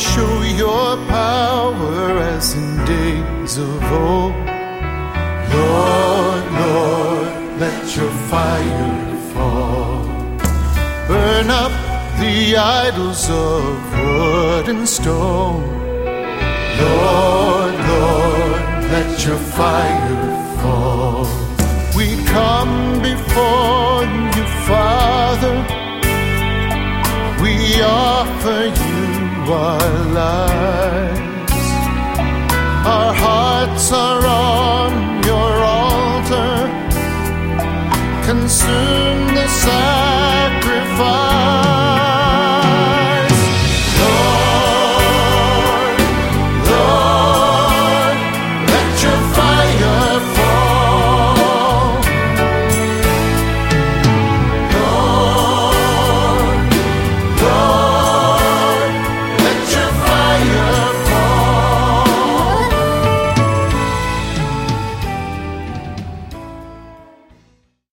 show your power as in days of old. Lord, Lord, let your fire fall. Burn up the idols of wood and stone. Lord, Lord, let your fire fall. We come before you, Father. We offer you our lives. Our hearts are on your altar. Consume the sacrifice.